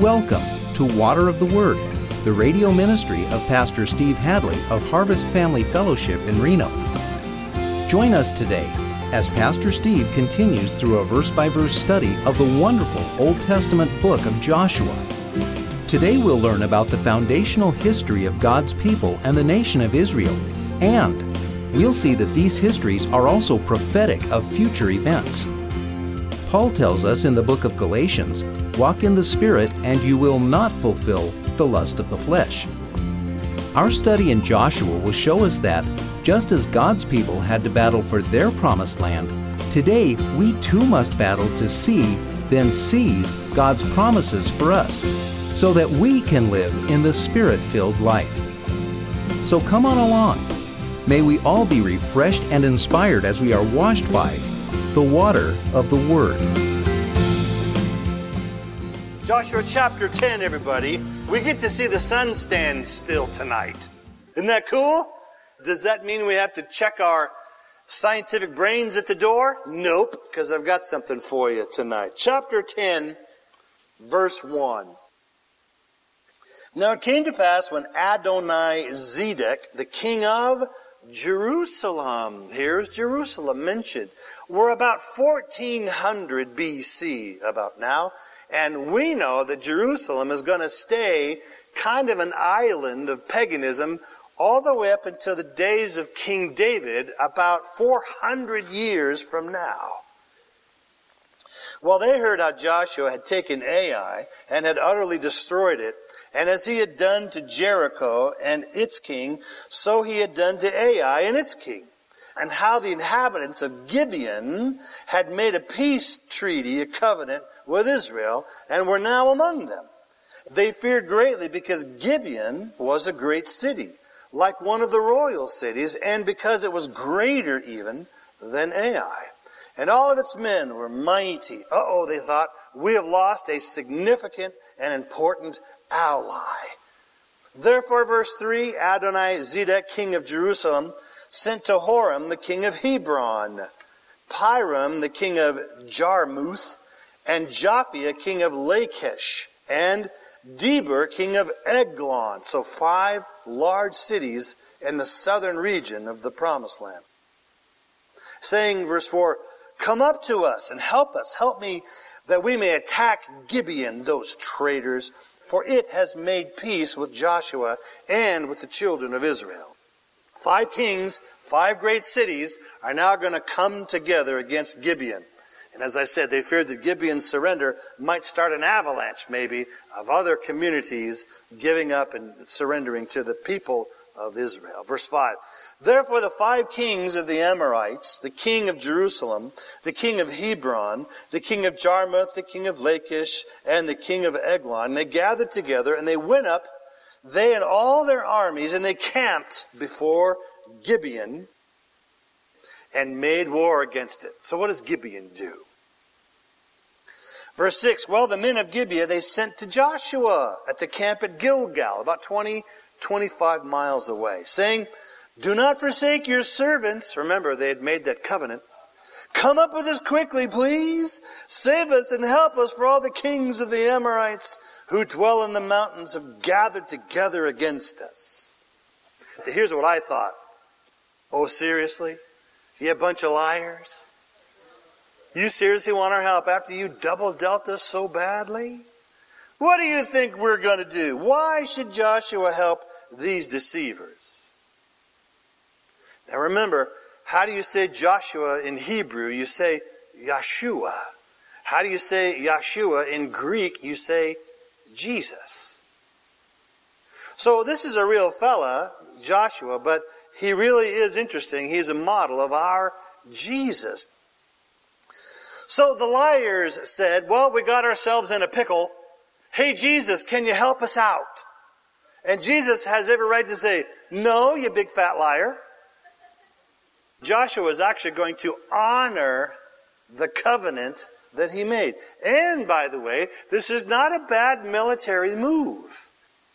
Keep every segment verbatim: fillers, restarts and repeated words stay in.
Welcome to Water of the Word, the radio ministry of Pastor Steve Hadley of Harvest Family Fellowship in Reno. Join us today as Pastor Steve continues through a verse-by-verse study of the wonderful Old Testament book of Joshua. Today we'll learn about the foundational history of God's people and the nation of Israel, and we'll see that these histories are also prophetic of future events. Paul tells us in the book of Galatians, "Walk in the Spirit, and you will not fulfill the lust of the flesh." Our study in Joshua will show us that, just as God's people had to battle for their promised land, today we too must battle to see, then seize God's promises for us, so that we can live in the Spirit-filled life. So come on along. May we all be refreshed and inspired as we are washed by the water of the Word. Joshua chapter ten, everybody. We get to see the sun stand still tonight. Isn't that cool? Does that mean we have to check our scientific brains at the door? Nope, because I've got something for you tonight. Chapter ten, verse one. Now it came to pass when Adoni-Zedek, the king of Jerusalem, here's Jerusalem mentioned, were about fourteen hundred B C, about now. And we know that Jerusalem is going to stay kind of an island of paganism all the way up until the days of King David, about four hundred years from now. Well, they heard how Joshua had taken Ai and had utterly destroyed it. And as he had done to Jericho and its king, so he had done to Ai and its king. And how the inhabitants of Gibeon had made a peace treaty, a covenant with Israel, and were now among them. They feared greatly because Gibeon was a great city, like one of the royal cities, and because it was greater even than Ai. And all of its men were mighty. Uh-oh, they thought, we have lost a significant and important ally. Therefore, verse three, Adoni-Zedek, king of Jerusalem, sent to Horam, the king of Hebron, Piram, the king of Jarmuth, and Japhia, king of Lachish, and Deber, king of Eglon. So five large cities in the southern region of the Promised Land. Saying, verse four, "Come up to us and help us. Help me that we may attack Gibeon, those traitors, for it has made peace with Joshua and with the children of Israel." Five kings, five great cities are now going to come together against Gibeon. And as I said, they feared that Gibeon's surrender might start an avalanche, maybe, of other communities giving up and surrendering to the people of Israel. Verse five, "Therefore the five kings of the Amorites, the king of Jerusalem, the king of Hebron, the king of Jarmuth, the king of Lachish, and the king of Eglon, they gathered together and they went up, they and all their armies, and they camped before Gibeon and made war against it." So what does Gibeon do? Verse six, "Well, the men of Gibeah they sent to Joshua at the camp at Gilgal, about twenty, twenty-five miles away, saying, 'Do not forsake your servants.'" Remember, they had made that covenant. "Come up with us quickly, please. Save us and help us, for all the kings of the Amorites who dwell in the mountains have gathered together against us." Here's what I thought. Oh, seriously? You a bunch of liars? You seriously want our help after you double dealt us so badly? What do you think we're going to do? Why should Joshua help these deceivers? Now remember, how do you say Joshua in Hebrew? You say Yeshua. How do you say Yeshua in Greek? You say Jesus. So this is a real fella, Joshua, but he really is interesting. He's a model of our Jesus. So the liars said, "Well, we got ourselves in a pickle. Hey, Jesus, can you help us out?" And Jesus has every right to say, "No, you big fat liar." Joshua is actually going to honor the covenant that he made. And, by the way, this is not a bad military move.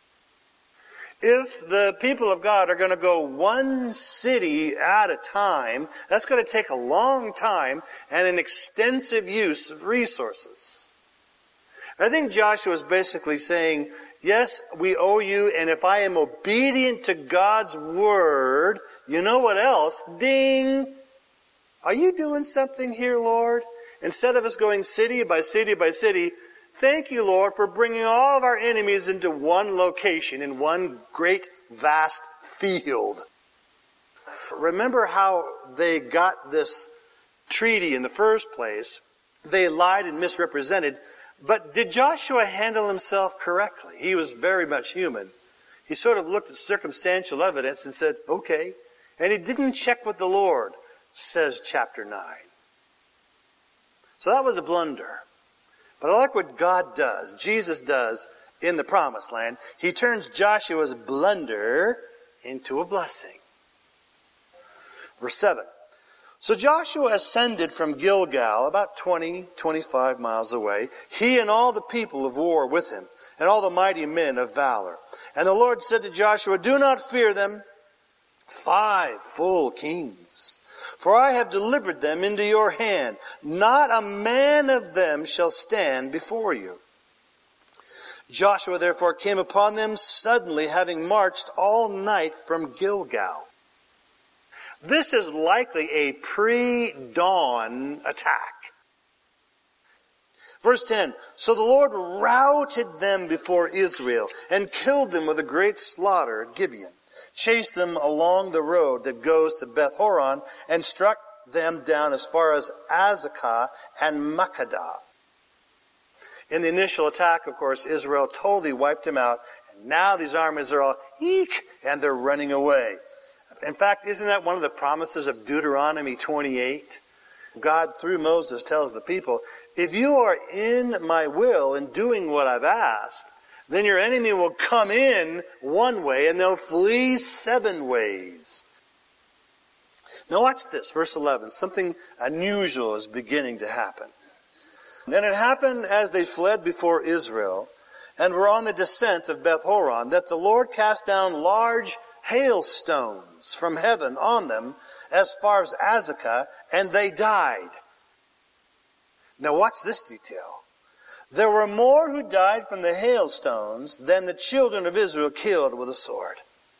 If the people of God are going to go one city at a time, that's going to take a long time and an extensive use of resources. I think Joshua is basically saying, yes, we owe you, and if I am obedient to God's word, you know what else? Ding! Are you doing something here, Lord? Instead of us going city by city by city, thank you, Lord, for bringing all of our enemies into one location, in one great, vast field. Remember how they got this treaty in the first place? They lied and misrepresented. But did Joshua handle himself correctly? He was very much human. He sort of looked at circumstantial evidence and said, okay. And he didn't check with the Lord, says chapter nine. So that was a blunder. But I like what God does, Jesus does in the Promised Land. He turns Joshua's blunder into a blessing. Verse seven. So Joshua ascended from Gilgal, about twenty, twenty-five miles away, he and all the people of war with him, and all the mighty men of valor. And the Lord said to Joshua, do not fear them, five full kings, for I have delivered them into your hand. Not a man of them shall stand before you. Joshua therefore came upon them suddenly, having marched all night from Gilgal. This is likely a pre-dawn attack. Verse ten, so the Lord routed them before Israel and killed them with a great slaughter at Gibeon, chased them along the road that goes to Beth Horon, and struck them down as far as Azekah and Makkedah. In the initial attack, of course, Israel totally wiped them out, and now these armies are all, eek, and they're running away. In fact, isn't that one of the promises of Deuteronomy twenty-eight? God, through Moses, tells the people, if you are in my will and doing what I've asked, then your enemy will come in one way and they'll flee seven ways. Now watch this, verse eleven. Something unusual is beginning to happen. Then it happened as they fled before Israel and were on the descent of Beth Horon, that the Lord cast down large hailstones from heaven on them as far as Azekah, and they died. Now watch this detail. There were more who died from the hailstones than the children of Israel killed with a sword.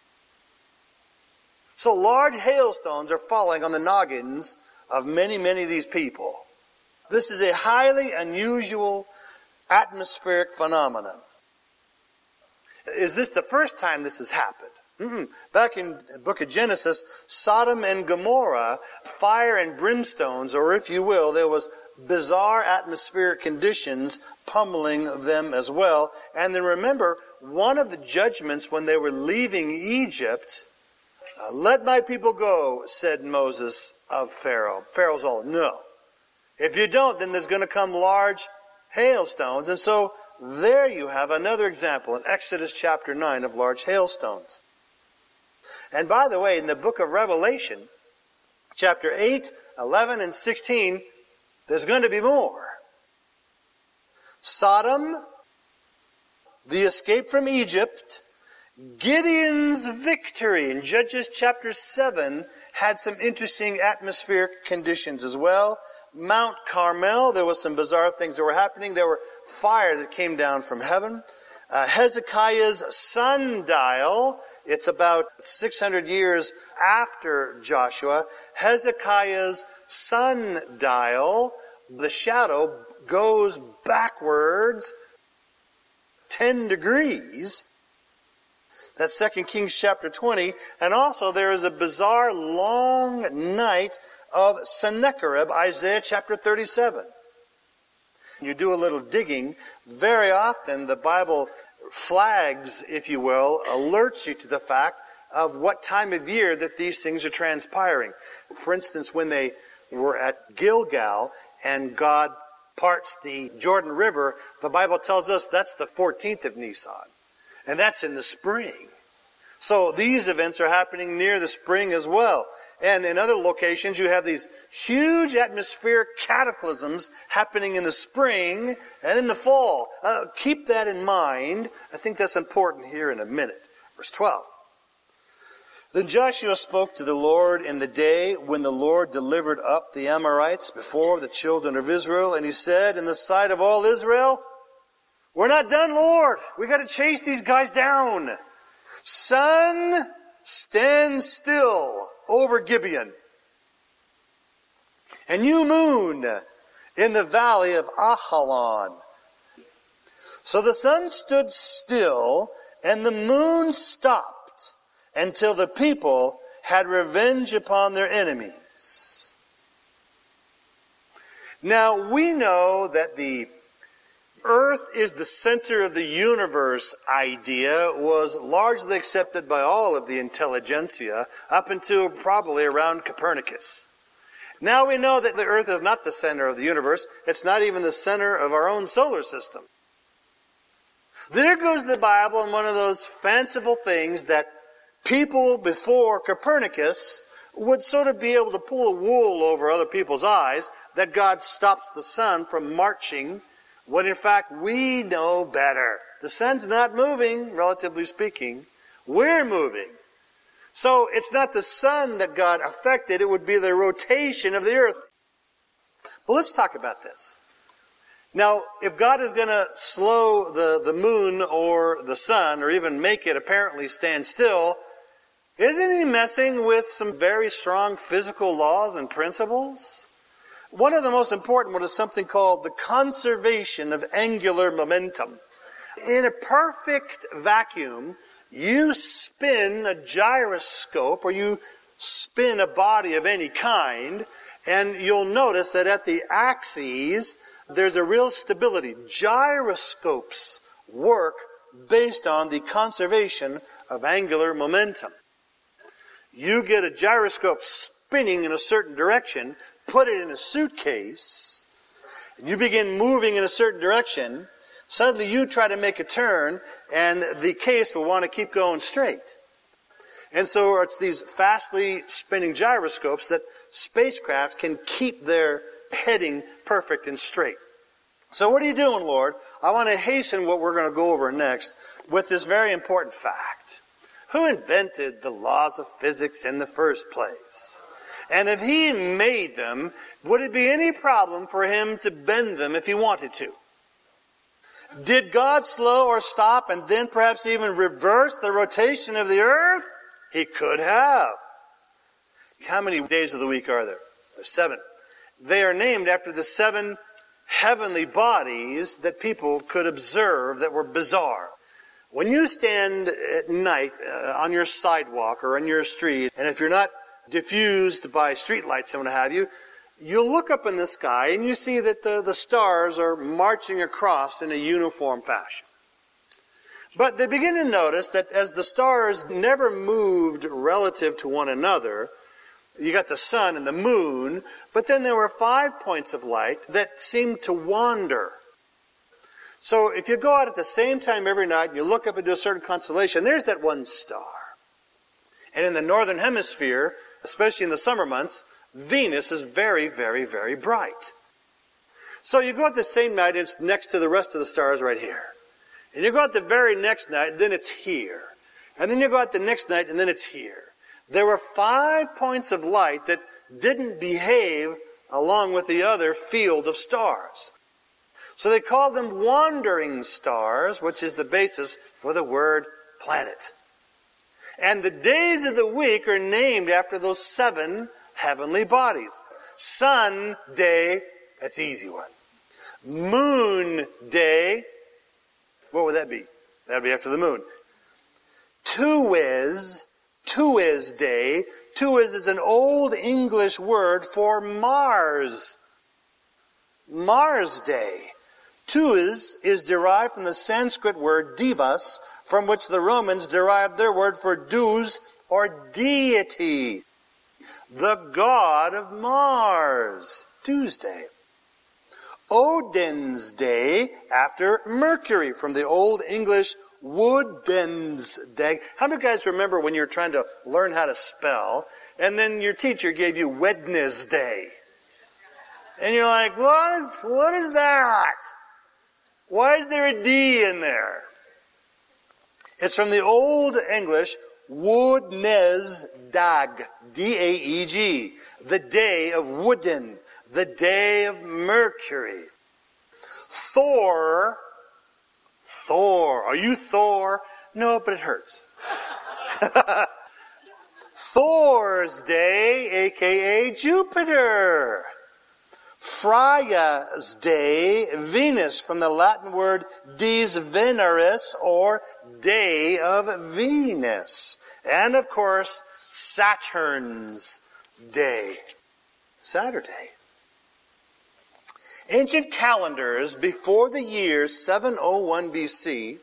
So large hailstones are falling on the noggins of many, many of these people. This is a highly unusual atmospheric phenomenon. Is this the first time this has happened? Mm-mm. Back in the book of Genesis, Sodom and Gomorrah, fire and brimstones, or if you will, there was bizarre atmospheric conditions pummeling them as well. And then remember, one of the judgments when they were leaving Egypt, uh, let my people go, said Moses of Pharaoh. Pharaoh's all, no. If you don't, then there's going to come large hailstones. And so there you have another example in Exodus chapter nine of large hailstones. And by the way, in the book of Revelation, chapter eight, eleven, and sixteen, there's going to be more. Sodom, the escape from Egypt, Gideon's victory in Judges chapter seven had some interesting atmospheric conditions as well. Mount Carmel, there was some bizarre things that were happening. There were fire that came down from heaven. Uh, Hezekiah's sundial, it's about six hundred years after Joshua. Hezekiah's sundial, the shadow goes backwards ten degrees. That's Second Kings chapter twenty. And also there is a bizarre long night of Sennacherib, Isaiah chapter thirty-seven. You do a little digging, very often the Bible flags, if you will, alerts you to the fact of what time of year that these things are transpiring. For instance, when they were at Gilgal and God parts the Jordan River, the Bible tells us that's the fourteenth of Nisan. And that's in the spring. So these events are happening near the spring as well. And in other locations, you have these huge atmospheric cataclysms happening in the spring and in the fall. Uh, keep that in mind. I think that's important here in a minute. Verse twelve. Then Joshua spoke to the Lord in the day when the Lord delivered up the Amorites before the children of Israel. And he said, in the sight of all Israel, We're not done, Lord. We got to chase these guys down. Sun, stand still over Gibeon. And you, moon, in the valley of Ajalon. So the sun stood still, and the moon stopped, until the people had revenge upon their enemies. Now, we know that the earth is the center of the universe idea was largely accepted by all of the intelligentsia up until probably around Copernicus. Now we know that the earth is not the center of the universe. It's not even the center of our own solar system. There goes the Bible in one of those fanciful things that people before Copernicus would sort of be able to pull a wool over other people's eyes, that God stops the sun from marching, when in fact we know better. The sun's not moving, relatively speaking. We're moving. So it's not the sun that God affected, it would be the rotation of the earth. But let's talk about this. Now, if God is going to slow the, the moon or the sun, or even make it apparently stand still, isn't he messing with some very strong physical laws and principles? One of the most important ones is something called the conservation of angular momentum. In a perfect vacuum, you spin a gyroscope, or you spin a body of any kind, and you'll notice that at the axes, there's a real stability. Gyroscopes work based on the conservation of angular momentum. You get a gyroscope spinning in a certain direction, put it in a suitcase, and you begin moving in a certain direction, suddenly you try to make a turn, and the case will want to keep going straight. And so it's these fastly spinning gyroscopes that spacecraft can keep their heading perfect and straight. So what are you doing, Lord? I want to hasten what we're going to go over next with this very important fact. Who invented the laws of physics in the first place? And if he made them, would it be any problem for him to bend them if he wanted to? Did God slow or stop and then perhaps even reverse the rotation of the earth? He could have. How many days of the week are there? There's seven. They are named after the seven heavenly bodies that people could observe that were bizarre. When you stand at night uh, on your sidewalk or on your street, and if you're not diffused by streetlights and what have you, you'll look up in the sky and you see that the, the stars are marching across in a uniform fashion. But they begin to notice that as the stars never moved relative to one another, you got the sun and the moon, but then there were five points of light that seemed to wander. So if you go out at the same time every night and you look up into a certain constellation, there's that one star. And in the northern hemisphere, especially in the summer months, Venus is very, very, very bright. So you go out the same night and it's next to the rest of the stars right here. And you go out the very next night and then it's here. And then you go out the next night and then it's here. There were five points of light that didn't behave along with the other field of stars. So they called them wandering stars, which is the basis for the word planet. And the days of the week are named after those seven heavenly bodies. Sun day, that's an easy one. Moon day, what would that be? That would be after the moon. Tuiz, Tuiz day. Tuiz is an old English word for Mars. Mars day. Tuiz is derived from the Sanskrit word divas, from which the Romans derived their word for deus, or deity. The god of Mars. Tuesday. Odin's day, after Mercury, from the Old English Woden's day. How many guys remember when you were trying to learn how to spell, and then your teacher gave you Wednesday? And you're like, what is, what is that? Why is there a D in there? It's from the Old English Woodnesdag, D A E G, the day of Woden, the day of Mercury. Thor, Thor. Are you Thor? No, but it hurts. Thor's Day, a k a. Jupiter. Freya's Day, Venus, from the Latin word dies Veneris, or Day of Venus. And, of course, Saturn's Day, Saturday. Ancient calendars before the year seven oh one B C,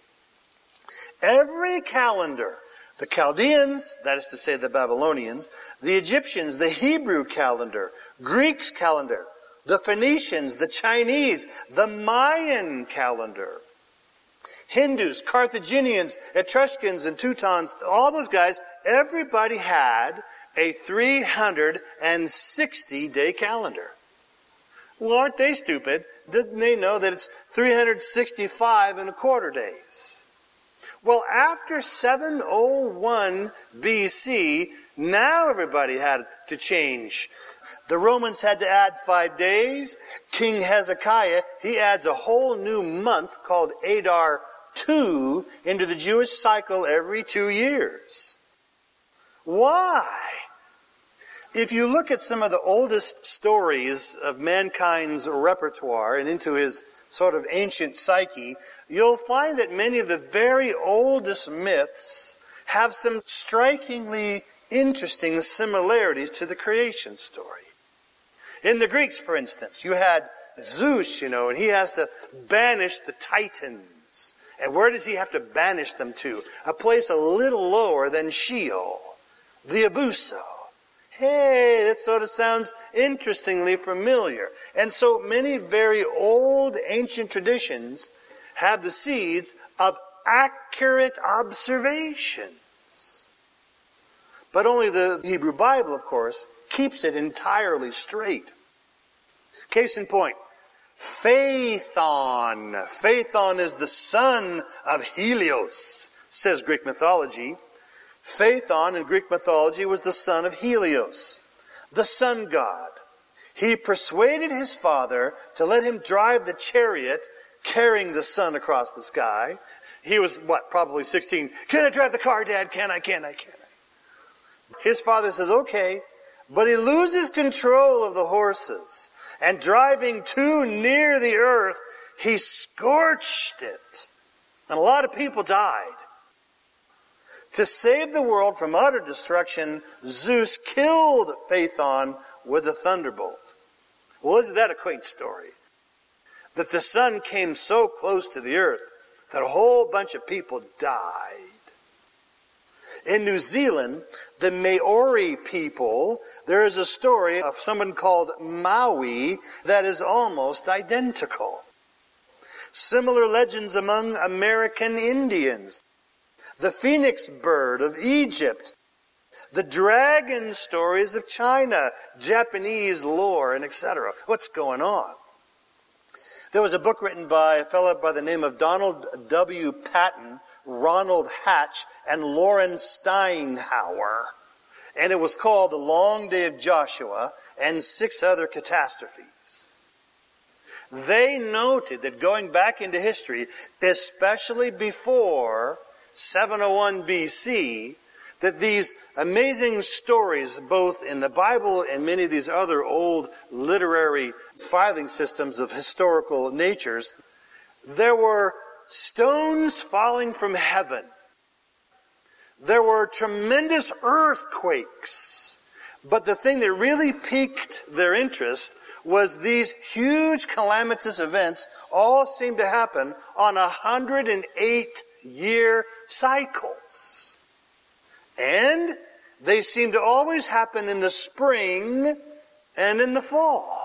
every calendar, the Chaldeans, that is to say the Babylonians, the Egyptians, the Hebrew calendar, Greek's calendar, the Phoenicians, the Chinese, the Mayan calendar, Hindus, Carthaginians, Etruscans, and Teutons, all those guys, everybody had a three hundred sixty day calendar. Well, aren't they stupid? Didn't they know that it's three hundred sixty-five and a quarter days? Well, after seven oh one B C, now everybody had to change. The Romans had to add five days. King Hezekiah, he adds a whole new month called Adar two into the Jewish cycle every two years. Why? If you look at some of the oldest stories of mankind's repertoire and into his sort of ancient psyche, you'll find that many of the very oldest myths have some strikingly interesting similarities to the creation story. In the Greeks, for instance, you had Zeus, you know, and he has to banish the Titans. And where does he have to banish them to? A place a little lower than Sheol, the Abuso. Hey, that sort of sounds interestingly familiar. And so many very old ancient traditions have the seeds of accurate observations. But only the Hebrew Bible, of course, keeps it entirely straight. Case in point, Phaethon. Phaethon is the son of Helios, says Greek mythology. Phaethon in Greek mythology was the son of Helios, the sun god. He persuaded his father to let him drive the chariot carrying the sun across the sky. He was, what, probably sixteen. Can I drive the car, Dad? Can I, can I, can I? His father says, okay. But he loses control of the horses. And driving too near the earth, he scorched it. And a lot of people died. To save the world from utter destruction, Zeus killed Phaethon with a thunderbolt. Well, isn't that a quaint story? That the sun came so close to the earth that a whole bunch of people died. In New Zealand, the Maori people, there is a story of someone called Maui that is almost identical. Similar legends among American Indians. The phoenix bird of Egypt. The dragon stories of China. Japanese lore, and et cetera. What's going on? There was a book written by a fellow by the name of Donald W. Patton, Ronald Hatch, and Lauren Steinhauer. And it was called The Long Day of Joshua and Six Other Catastrophes. They noted that going back into history, especially before seven oh one B C, that these amazing stories, both in the Bible and many of these other old literary filing systems of historical natures, there were stones falling from heaven. There were tremendous earthquakes. But the thing that really piqued their interest was these huge calamitous events all seemed to happen on one hundred eight year cycles. And they seem to always happen in the spring and in the fall.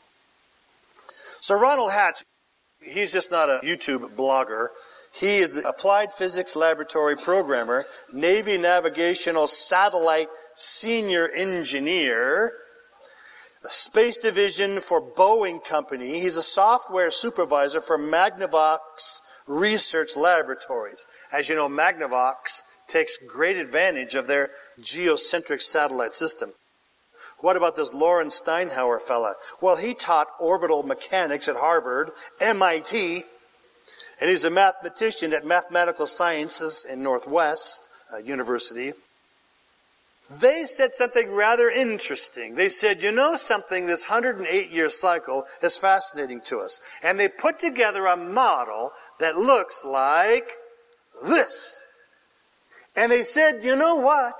So Ronald Hatch, he's just not a YouTube blogger. He is the Applied Physics Laboratory programmer, Navy Navigational Satellite Senior Engineer, the Space Division for Boeing Company. He's a software supervisor for Magnavox Research Laboratories. As you know, Magnavox takes great advantage of their geocentric satellite system. What about this Lawrence Steinhauer fella? Well, he taught orbital mechanics at Harvard, M I T, and he's a mathematician at Mathematical Sciences in Northwest uh, University. They said something rather interesting. They said, you know something, this one hundred eight year cycle is fascinating to us. And they put together a model that looks like this. And they said, you know what?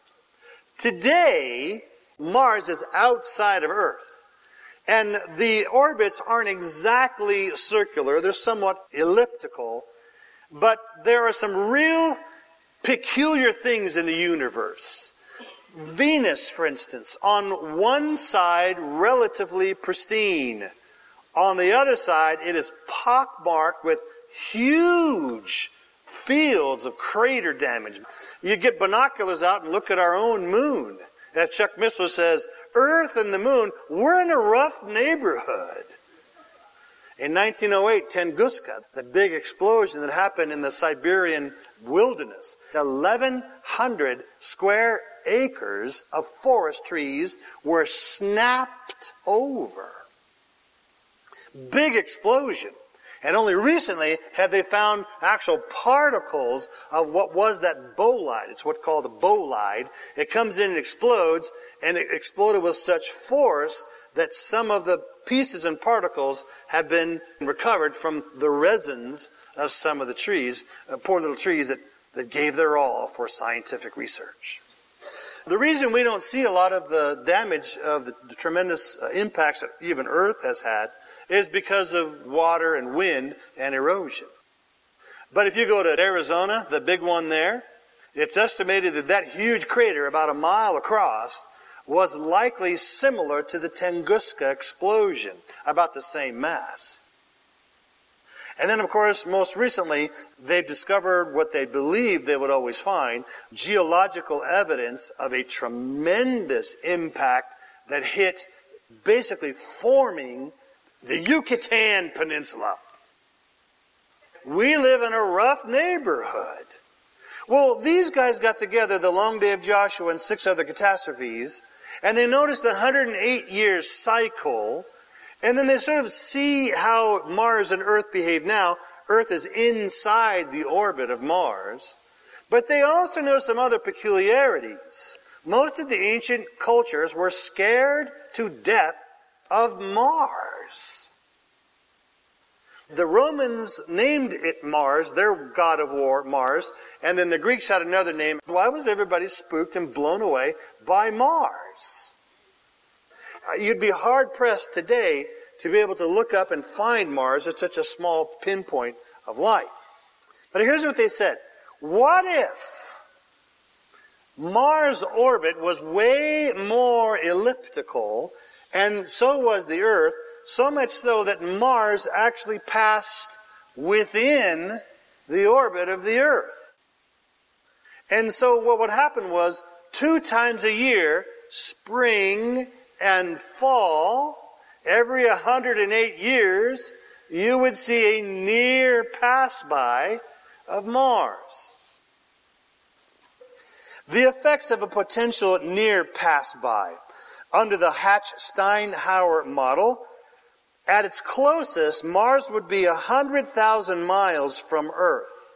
Today, Mars is outside of Earth. And the orbits aren't exactly circular. They're somewhat elliptical. But there are some real peculiar things in the universe. Venus, for instance, on one side, relatively pristine. On the other side, it is pockmarked with huge fields of crater damage. You get binoculars out and look at our own moon. As Chuck Missler says, Earth and the moon, we're in a rough neighborhood. In nineteen oh eight, Tunguska, the big explosion that happened in the Siberian wilderness, eleven hundred square acres of forest trees were snapped over. Big explosion. And only recently have they found actual particles of what was that bolide. It's what's called a bolide. It comes in and explodes, and it exploded with such force that some of the pieces and particles have been recovered from the resins of some of the trees, uh, poor little trees that, that gave their all for scientific research. The reason we don't see a lot of the damage of the, the tremendous uh, impacts that even Earth has had is because of water and wind and erosion. But if you go to Arizona, the big one there, it's estimated that that huge crater, about a mile across, was likely similar to the Tunguska explosion, about the same mass. And then, of course, most recently, they discovered what they believed they would always find, geological evidence of a tremendous impact that hit basically forming the Yucatan Peninsula. We live in a rough neighborhood. Well, these guys got together the long day of Joshua and six other catastrophes, and they noticed the one hundred eight year cycle, and then they sort of see how Mars and Earth behave now. Earth is inside the orbit of Mars. But they also know some other peculiarities. Most of the ancient cultures were scared to death of Mars. The Romans named it Mars, their god of war, Mars, and then the Greeks had another name. Why was everybody spooked and blown away by Mars? You'd be hard-pressed today to be able to look up and find Mars at such a small pinpoint of light. But here's what they said. What if Mars' orbit was way more elliptical, and so was the Earth, so much so that Mars actually passed within the orbit of the Earth? And so what would happen was, two times a year, spring and fall, every one hundred eight years, you would see a near pass-by of Mars. The effects of a potential near pass-by. Under the Hatch-Steinhauer model, at its closest, Mars would be one hundred thousand miles from Earth.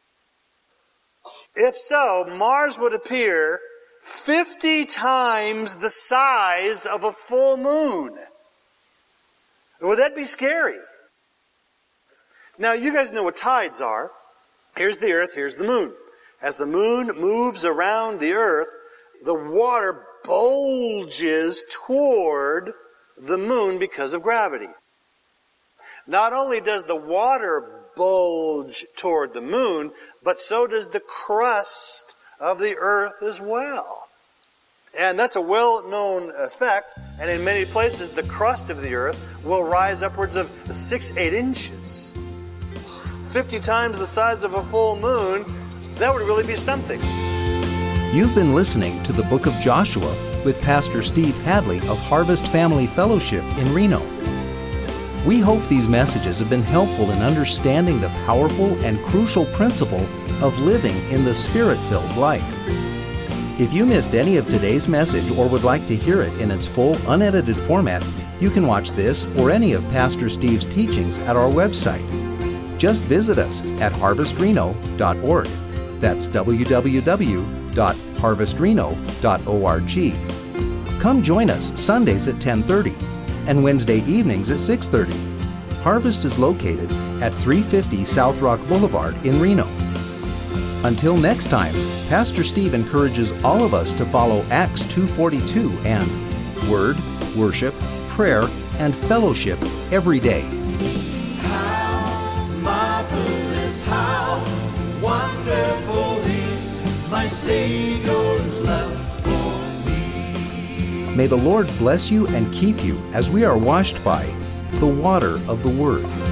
If so, Mars would appear fifty times the size of a full moon. Would that be scary? Now, you guys know what tides are. Here's the Earth, here's the moon. As the moon moves around the Earth, the water bulges toward the moon because of gravity. Not only does the water bulge toward the moon, but so does the crust of the Earth as well. And that's a well-known effect, and in many places the crust of the Earth will rise upwards of six, eight inches. Fifty times the size of a full moon, that would really be something. You've been listening to the Book of Joshua with Pastor Steve Hadley of Harvest Family Fellowship in Reno. We hope these messages have been helpful in understanding the powerful and crucial principle of living in the Spirit-filled life. If you missed any of today's message or would like to hear it in its full, unedited format, you can watch this or any of Pastor Steve's teachings at our website. Just visit us at harvest reno dot org. That's w w w dot harvest reno dot org. Come join us Sundays at ten thirty and Wednesday evenings at six thirty. Harvest is located at three fifty South Rock Boulevard in Reno. Until next time, Pastor Steve encourages all of us to follow Acts two forty-two and Word, Worship, Prayer, and Fellowship every day. How marvelous, how wonderful is my Savior's love for me. May the Lord bless you and keep you as we are washed by the water of the Word.